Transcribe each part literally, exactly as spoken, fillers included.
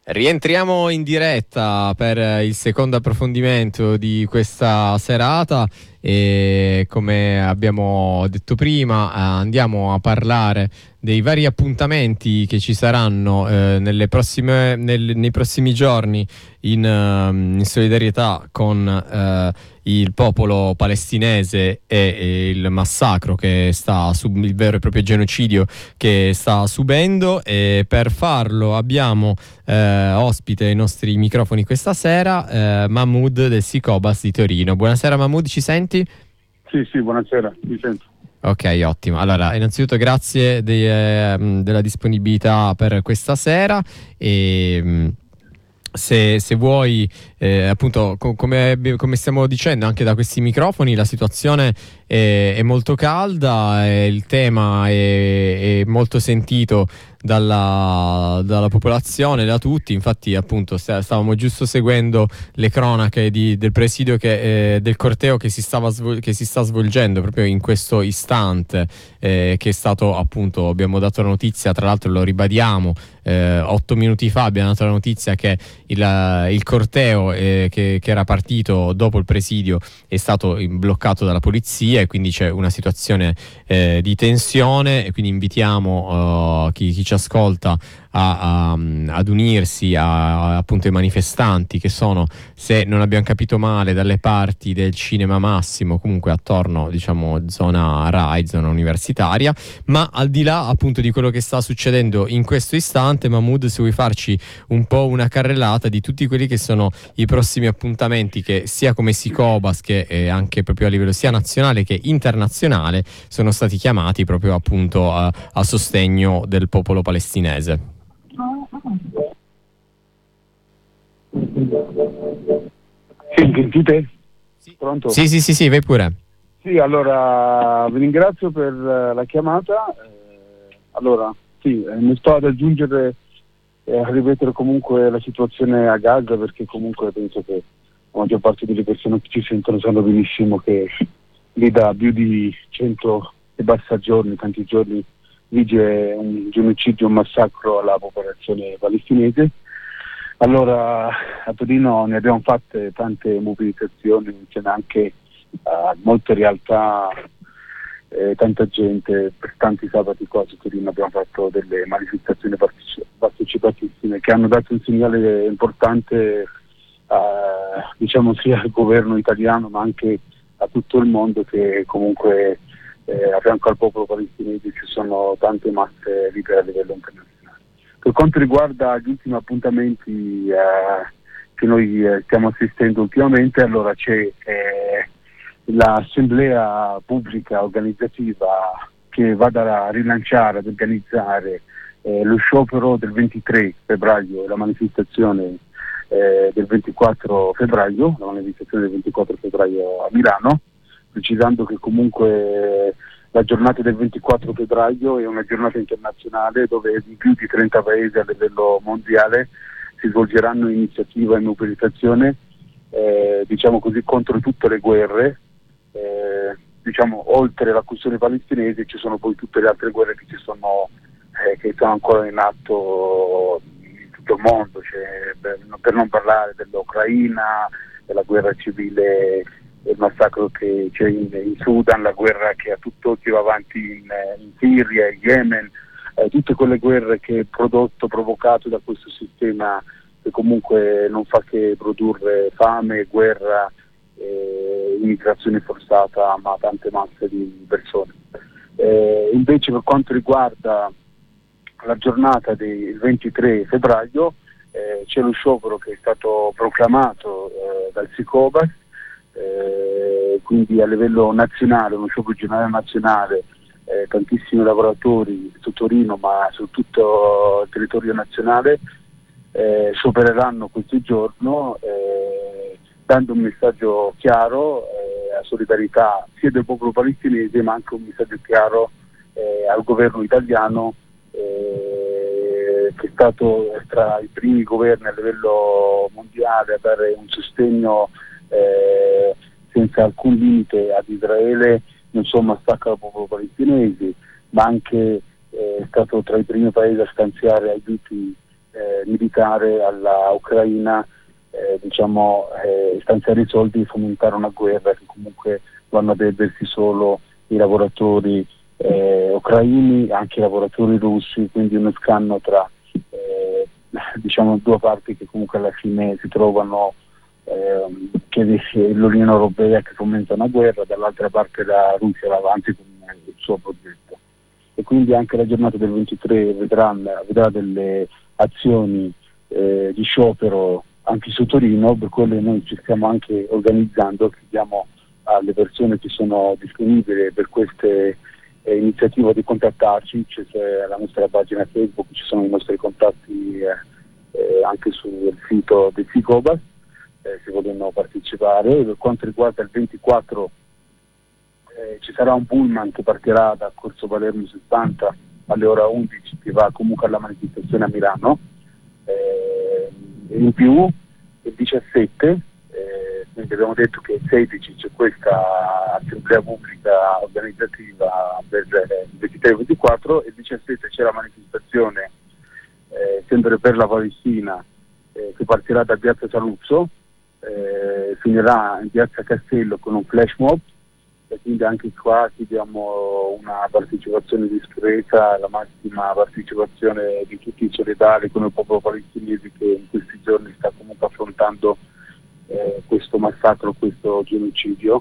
Rientriamo in diretta per il secondo approfondimento di questa serata e, come abbiamo detto prima, andiamo a parlare dei vari appuntamenti che ci saranno eh, nelle prossime, nel, nei prossimi giorni in, uh, in solidarietà con uh, il popolo palestinese e, e il massacro che sta sub, il vero e proprio genocidio che sta subendo. E per farlo abbiamo eh, ospite ai nostri microfoni questa sera eh, Mahmoud del Sicobas di Torino. Buonasera Mahmoud, ci senti? Sì, sì, buonasera, mi sento. Ok, ottimo. Allora, innanzitutto grazie de, eh, della disponibilità per questa sera e mh, se, se vuoi, eh, appunto, co- come, come stiamo dicendo anche da questi microfoni, la situazione è, è molto calda e il tema è, è molto sentito dalla, dalla popolazione, da tutti. Infatti, appunto, st- stavamo giusto seguendo le cronache di, del presidio che, eh, del corteo che si, stava svol- che si sta svolgendo proprio in questo istante, eh, che è stato, appunto, abbiamo dato la notizia, tra l'altro lo ribadiamo, eh, otto minuti fa abbiamo dato la notizia che il, il corteo eh, che, che era partito dopo il presidio è stato bloccato dalla polizia e quindi c'è una situazione eh, di tensione, e quindi invitiamo uh, chi, chi ci ascolta a, a, ad unirsi a, appunto ai manifestanti che sono, se non abbiamo capito male, dalle parti del Cinema Massimo, comunque attorno, diciamo, zona Rai, zona universitaria. Ma al di là appunto di quello che sta succedendo in questo istante, Mahmoud, se vuoi farci un po' una carrellata di tutti quelli che sono i prossimi appuntamenti che sia come Sicobas che eh, anche proprio a livello sia nazionale che internazionale sono stati chiamati proprio appunto a, a sostegno del popolo palestinese. Sì, sentite? Sì. Pronto? Sì, sì, sì, sì, vai pure. Sì, allora vi ringrazio per uh, la chiamata. Eh, allora, sì, eh, mi sto ad aggiungere e a ripetere comunque la situazione a Gaza, perché comunque penso che la maggior parte delle persone che ci sentono sanno benissimo che lì da più di cento e basta giorni, tanti giorni, vige un genocidio, un massacro alla popolazione palestinese. Allora a Torino ne abbiamo fatte tante mobilitazioni, ce n'è anche uh, molte realtà, eh, tanta gente, per tanti sabati qua su Torino abbiamo fatto delle manifestazioni parteci- partecipatissime che hanno dato un segnale importante uh, diciamo sia al governo italiano ma anche a tutto il mondo che comunque eh, a fianco al popolo palestinese ci sono tante masse libere a livello internazionale. Per quanto riguarda gli ultimi appuntamenti eh, che noi eh, stiamo assistendo ultimamente, allora c'è eh, l'assemblea pubblica organizzativa che va a rilanciare, ad organizzare eh, lo sciopero del ventitré febbraio, la manifestazione eh, del ventiquattro febbraio, la manifestazione del ventiquattro febbraio a Milano, precisando che comunque la giornata del ventiquattro febbraio è una giornata internazionale dove in più di trenta paesi a livello mondiale si svolgeranno iniziative e mobilitazione, eh, diciamo così, contro tutte le guerre. Eh, diciamo, oltre la questione palestinese ci sono poi tutte le altre guerre che ci sono, eh, che sono ancora in atto in tutto il mondo, cioè, per, per non parlare dell'Ucraina, della guerra civile, il massacro che c'è in, in Sudan, la guerra che a tutt'oggi va avanti in, in Siria, in Yemen, eh, tutte quelle guerre che è prodotto, provocato da questo sistema che comunque non fa che produrre fame, guerra, eh, immigrazione forzata, ma tante masse di persone. Eh, invece per quanto riguarda la giornata del ventitré febbraio eh, c'è lo sciopero che è stato proclamato eh, dal Sicobas, eh, quindi a livello nazionale, uno sciopero generale nazionale, eh, tantissimi lavoratori su Torino ma su tutto il territorio nazionale eh, sciopereranno questo giorno, eh, dando un messaggio chiaro eh, a solidarietà sia del popolo palestinese ma anche un messaggio chiaro eh, al governo italiano, eh, che è stato tra i primi governi a livello mondiale a dare un sostegno eh, senza alcun limite ad Israele, non solo massacra il popolo palestinese, ma anche eh, è stato tra i primi paesi a stanziare aiuti eh, militare alla Ucraina, eh, diciamo, eh, stanziare i soldi e fomentare una guerra che comunque vanno a perdersi solo i lavoratori eh, ucraini, anche i lavoratori russi, quindi uno scanno tra eh, diciamo due parti che comunque alla fine si trovano, eh, che l'Unione Europea che fomenta una guerra, dall'altra parte la Russia va avanti con il suo progetto. E quindi anche la giornata del ventitré vedrà, vedrà delle azioni eh, di sciopero anche su Torino, per quello noi ci stiamo anche organizzando, chiediamo alle persone che sono disponibili per queste eh, iniziative di contattarci, c'è la nostra pagina Facebook, ci sono i nostri contatti eh, eh, anche sul sito del Sicobas, eh, se vogliono partecipare. Per quanto riguarda il ventiquattro eh, ci sarà un pullman che partirà da Corso Palermo sessanta alle ore undici, che va comunque alla manifestazione a Milano. Eh, in più il diciassette, eh, quindi abbiamo detto che il sedici c'è questa assemblea pubblica organizzativa per il ventitré e ventiquattro, e il diciassette c'è la manifestazione eh, sempre per la Palestina, eh, che partirà da Piazza Saluzzo, eh, finirà in Piazza Castello con un flash mob, e quindi anche qua chiediamo una partecipazione discreta, la massima partecipazione di tutti i solidari con il popolo palestinese che in questi giorni sta comunque affrontando eh, questo massacro, questo genocidio,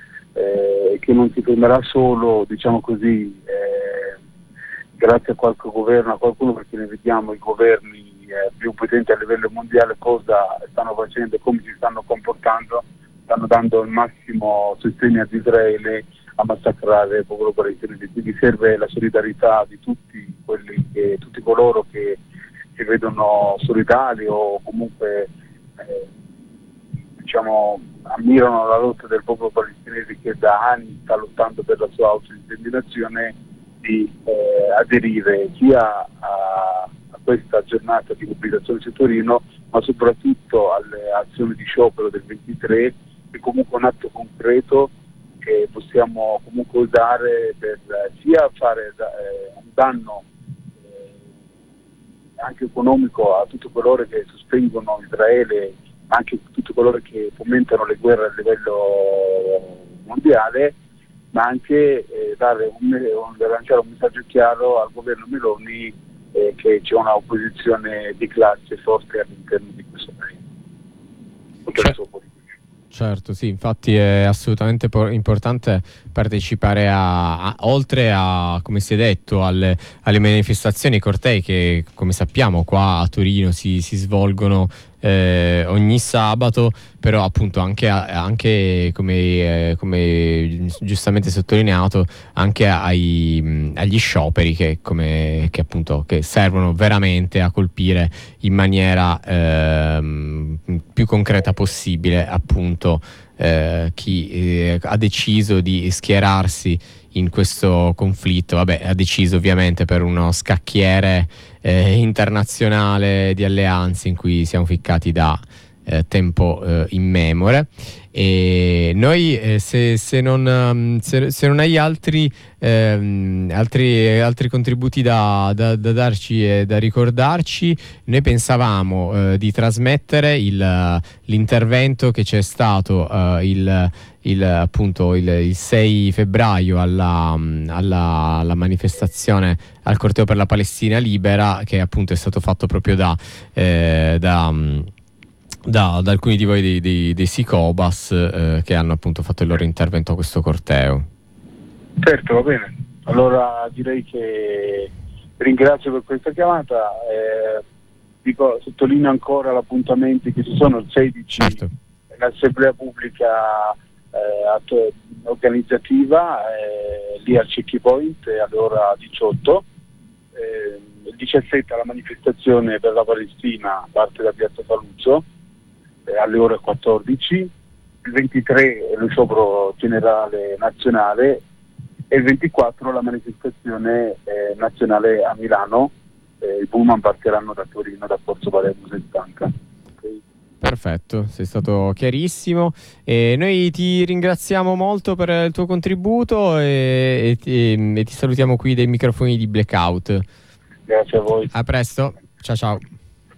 eh, che non si fermerà solo, diciamo così, eh, grazie a qualche governo, a qualcuno, perché ne vediamo i governi eh, più potenti a livello mondiale cosa stanno facendo e come si stanno comportando. Stanno dando il massimo sostegno ad Israele a massacrare il popolo palestinese, quindi serve la solidarietà di tutti quelli che, tutti coloro che si vedono solidari o comunque eh, diciamo ammirano la lotta del popolo palestinese che da anni sta lottando per la sua autodeterminazione, di eh, aderire sia a, a questa giornata di mobilitazione su Torino, ma soprattutto alle azioni di sciopero del ventitré, che comunque è un atto concreto che possiamo comunque usare per eh, sia fare eh, un danno eh, anche economico a tutti coloro che sostengono Israele, ma anche a tutti coloro che fomentano le guerre a livello mondiale, ma anche eh, dare un, un, lanciare un messaggio chiaro al governo Meloni eh, che c'è una opposizione di classe forte all'interno di questo paese. Certo. Certo, sì, infatti è assolutamente por- importante partecipare a, a, oltre a, come si è detto, alle, alle manifestazioni, cortei che, come sappiamo, qua a Torino si, si svolgono eh, ogni sabato, però appunto anche, a, anche come, eh, come giustamente sottolineato, anche ai, agli scioperi che, come, che appunto che servono veramente a colpire in maniera eh, più concreta possibile appunto eh, chi eh, ha deciso di schierarsi in questo conflitto. Vabbè, ha deciso ovviamente per uno scacchiere eh, internazionale di alleanze in cui siamo ficcati da eh, tempo eh, immemore. E noi eh, se, se, non, se, se non hai altri, ehm, altri, altri contributi da, da, da darci e da ricordarci, noi pensavamo eh, di trasmettere il, l'intervento che c'è stato eh, il, il, appunto, il, il sei febbraio alla, alla, alla manifestazione, al corteo per la Palestina libera, che appunto è stato fatto proprio da... Eh, da Da, da alcuni di voi dei, dei, dei Sicobas eh, che hanno appunto fatto il loro intervento a questo corteo. Certo, va bene. Allora direi che ringrazio per questa chiamata, eh, dico, sottolineo ancora l'appuntamento che ci sono il sedici, certo. L'assemblea pubblica eh, organizzativa eh, lì al Checkpoint alle ore diciotto, eh, il diciassette la manifestazione per la Palestina parte da Piazza Saluzzo alle ore quattordici, il ventitré lo sciopero generale nazionale e il ventiquattro la manifestazione eh, nazionale a Milano. Eh, i pullman partiranno da Torino, da Corso Palermo sessanta. Okay. Perfetto, sei stato chiarissimo e noi ti ringraziamo molto per il tuo contributo e, e, ti, e ti salutiamo qui dai microfoni di Blackout. Grazie a voi. A presto, ciao ciao.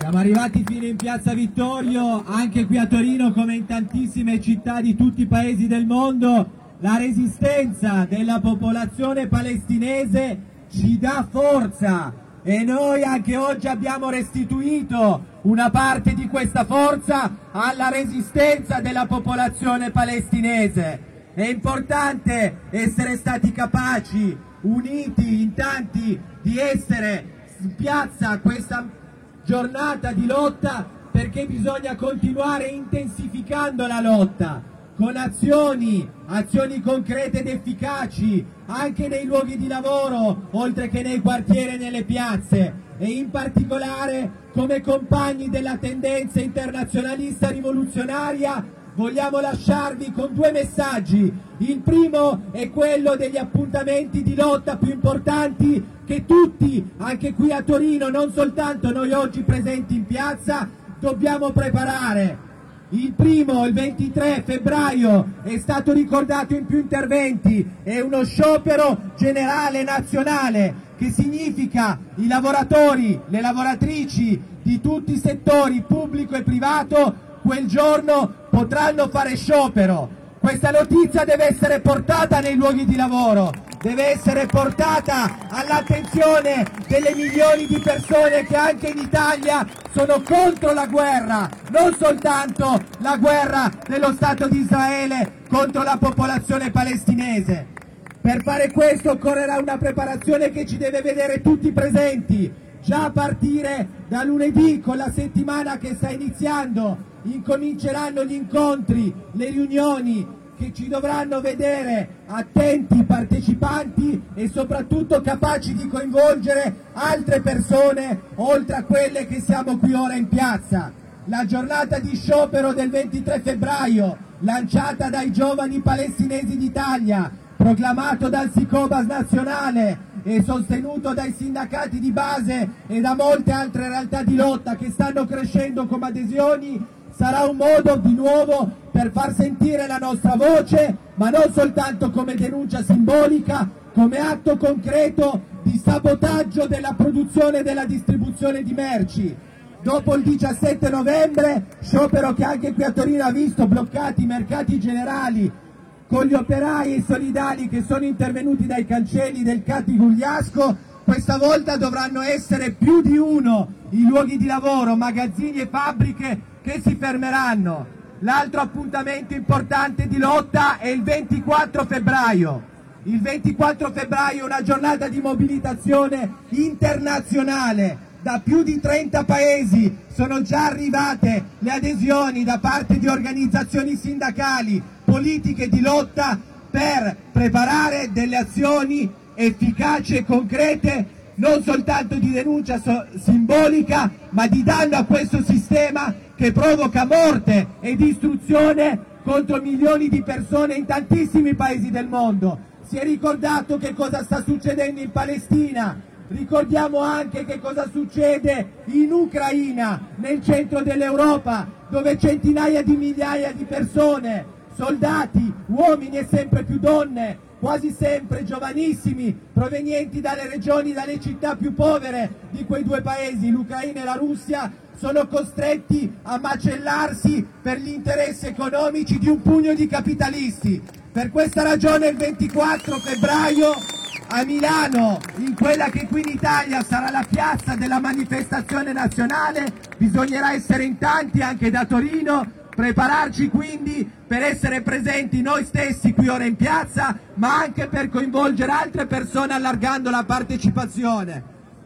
Siamo arrivati fino in Piazza Vittorio, anche qui a Torino come in tantissime città di tutti i paesi del mondo. La resistenza della popolazione palestinese ci dà forza e noi anche oggi abbiamo restituito una parte di questa forza alla resistenza della popolazione palestinese. È importante essere stati capaci, uniti in tanti, di essere in piazza questa giornata di lotta, perché bisogna continuare intensificando la lotta con azioni, azioni concrete ed efficaci anche nei luoghi di lavoro, oltre che nei quartieri e nelle piazze, e in particolare come compagni della tendenza internazionalista rivoluzionaria vogliamo lasciarvi con due messaggi. Il primo è quello degli appuntamenti di lotta più importanti che tutti, anche qui a Torino, non soltanto noi oggi presenti in piazza, dobbiamo preparare. Il primo, il ventitré febbraio, è stato ricordato in più interventi, è uno sciopero generale nazionale che significa i lavoratori, le lavoratrici di tutti i settori, pubblico e privato, quel giorno potranno fare sciopero. Questa notizia deve essere portata nei luoghi di lavoro, deve essere portata all'attenzione delle milioni di persone che anche in Italia sono contro la guerra, non soltanto la guerra dello Stato di Israele contro la popolazione palestinese. Per fare questo occorrerà una preparazione che ci deve vedere tutti presenti, già a partire da lunedì con la settimana che sta iniziando. Incominceranno gli incontri, le riunioni che ci dovranno vedere attenti, partecipanti e soprattutto capaci di coinvolgere altre persone oltre a quelle che siamo qui ora in piazza. La giornata di sciopero del ventitré febbraio, lanciata dai giovani palestinesi d'Italia, proclamato dal Sicobas nazionale e sostenuto dai sindacati di base e da molte altre realtà di lotta che stanno crescendo come adesioni, sarà un modo di nuovo per far sentire la nostra voce, ma non soltanto come denuncia simbolica, come atto concreto di sabotaggio della produzione e della distribuzione di merci. Dopo il diciassette novembre, sciopero che anche qui a Torino ha visto bloccati i mercati generali, con gli operai e i solidali che sono intervenuti dai cancelli del C A T di Gugliasco, questa volta dovranno essere più di uno i luoghi di lavoro, magazzini e fabbriche che si fermeranno. L'altro appuntamento importante di lotta è il ventiquattro febbraio. Il ventiquattro febbraio è una giornata di mobilitazione internazionale. Da più di trenta paesi sono già arrivate le adesioni da parte di organizzazioni sindacali, politiche di lotta per preparare delle azioni efficaci e concrete, non soltanto di denuncia so- simbolica, ma di danno a questo sistema che provoca morte e distruzione contro milioni di persone in tantissimi paesi del mondo. Si è ricordato che cosa sta succedendo in Palestina, ricordiamo anche che cosa succede in Ucraina, nel centro dell'Europa, dove centinaia di migliaia di persone, soldati, uomini e sempre più donne, quasi sempre giovanissimi, provenienti dalle regioni, dalle città più povere di quei due paesi, l'Ucraina e la Russia, sono costretti a macellarsi per gli interessi economici di un pugno di capitalisti. Per questa ragione il ventiquattro febbraio a Milano, in quella che qui in Italia sarà la piazza della manifestazione nazionale, bisognerà essere in tanti anche da Torino, prepararci quindi per essere presenti noi stessi qui ora in piazza, ma anche per coinvolgere altre persone allargando la partecipazione.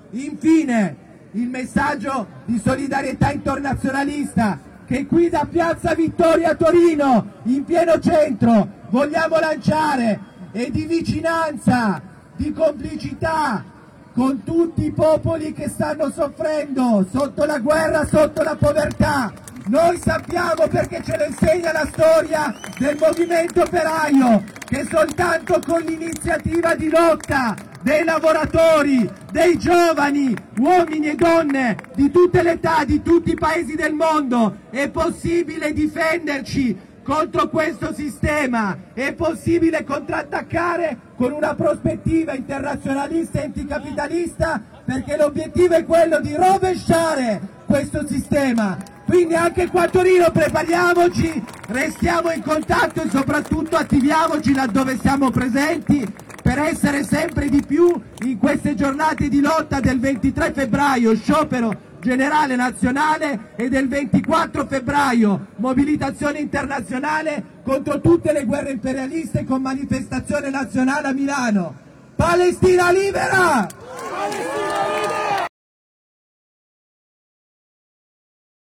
Infine, il messaggio di solidarietà internazionalista che qui da Piazza Vittorio a Torino, in pieno centro, vogliamo lanciare, e di vicinanza, di complicità con tutti i popoli che stanno soffrendo sotto la guerra, sotto la povertà. Noi sappiamo, perché ce lo insegna la storia del movimento operaio, che soltanto con l'iniziativa di lotta dei lavoratori, dei giovani, uomini e donne di tutte le età, di tutti i paesi del mondo, è possibile difenderci contro questo sistema, è possibile contrattaccare con una prospettiva internazionalista e anticapitalista, perché l'obiettivo è quello di rovesciare questo sistema. Quindi anche qua a Torino prepariamoci, restiamo in contatto e soprattutto attiviamoci laddove siamo presenti per essere sempre di più in queste giornate di lotta del ventitré febbraio, sciopero generale nazionale, e del ventiquattro febbraio, mobilitazione internazionale contro tutte le guerre imperialiste con manifestazione nazionale a Milano. Palestina libera! Palestina!